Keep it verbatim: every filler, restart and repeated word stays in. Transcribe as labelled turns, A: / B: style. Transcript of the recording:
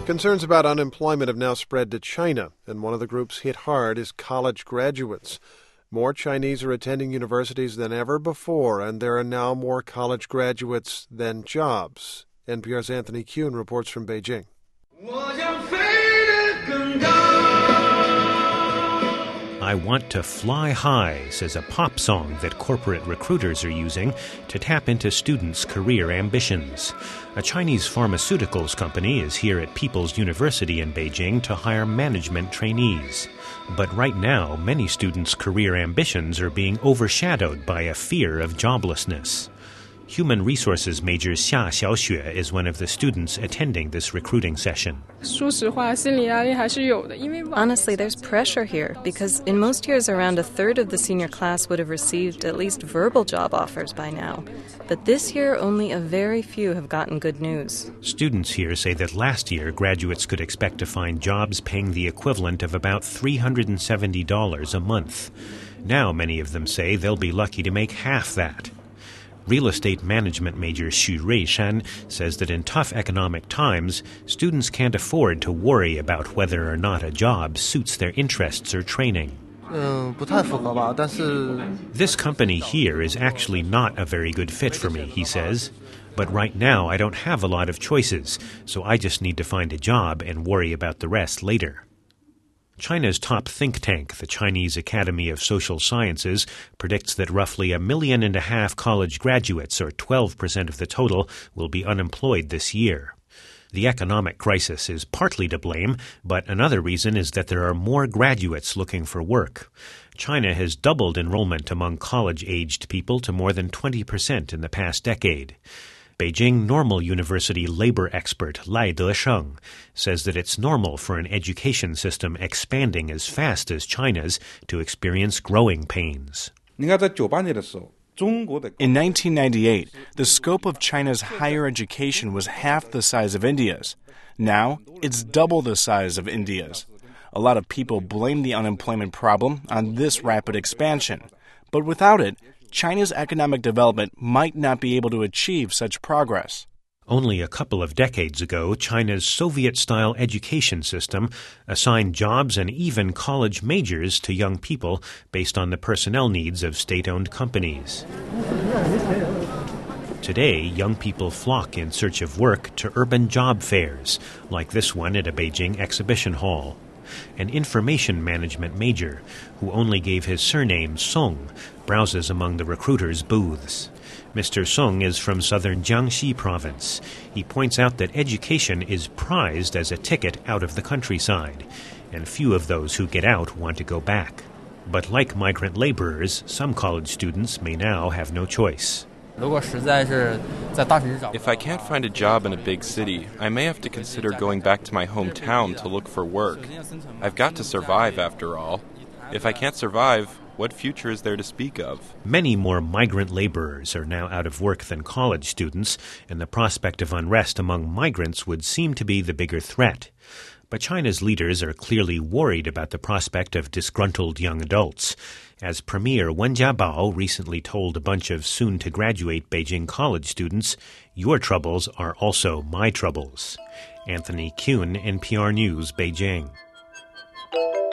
A: Concerns about unemployment have now spread to China, and one of the groups hit hard is college graduates. More Chinese are attending universities than ever before, and there are now more college graduates than jobs. N P R's Anthony Kuhn reports from Beijing.
B: I Want to Fly High, says a pop song that corporate recruiters are using to tap into students' career ambitions. A Chinese pharmaceuticals company is here at People's University in Beijing to hire management trainees. But right now, many students' career ambitions are being overshadowed by a fear of joblessness. Human resources major Xia Xiaoxue is one of the students attending this recruiting session.
C: Honestly, there's pressure here because in most years around a third of the senior class would have received at least verbal job offers by now. But this year, only a very few have gotten good news.
B: Students here say that last year, graduates could expect to find jobs paying the equivalent of about three hundred seventy dollars a month. Now, many of them say they'll be lucky to make half that. Real estate management major Xu Ruishan says that in tough economic times, students can't afford to worry about whether or not a job suits their interests or training. This company here is actually not a very good fit for me, he says. But right now I don't have a lot of choices, so I just need to find a job and worry about the rest later. China's top think tank, the Chinese Academy of Social Sciences, predicts that roughly a million and a half college graduates, or twelve percent of the total, will be unemployed this year. The economic crisis is partly to blame, but another reason is that there are more graduates looking for work. China has doubled enrollment among college-aged people to more than twenty percent in the past decade. Beijing Normal University labor expert Lai Desheng says that it's normal for an education system expanding as fast as China's to experience growing pains.
D: In nineteen ninety-eight, the scope of China's higher education was half the size of India's. Now, it's double the size of India's. A lot of people blame the unemployment problem on this rapid expansion. But without it, China's economic development might not be able to achieve such progress.
B: Only a couple of decades ago, China's Soviet-style education system assigned jobs and even college majors to young people based on the personnel needs of state-owned companies. Today, young people flock in search of work to urban job fairs, like this one at a Beijing exhibition hall. An information management major, who only gave his surname Song, browses among the recruiters' booths. Mister Song is from southern Jiangxi province. He points out that education is prized as a ticket out of the countryside, and few of those who get out want to go back. But like migrant laborers, some college students may now have no choice.
E: If I can't find a job in a big city, I may have to consider going back to my hometown to look for work. I've got to survive, after all. If I can't survive, what future is there to speak of?
B: Many more migrant laborers are now out of work than college students, and the prospect of unrest among migrants would seem to be the bigger threat. But China's leaders are clearly worried about the prospect of disgruntled young adults. As Premier Wen Jiabao recently told a bunch of soon-to-graduate Beijing college students, your troubles are also my troubles. Anthony Kuhn, N P R News, Beijing.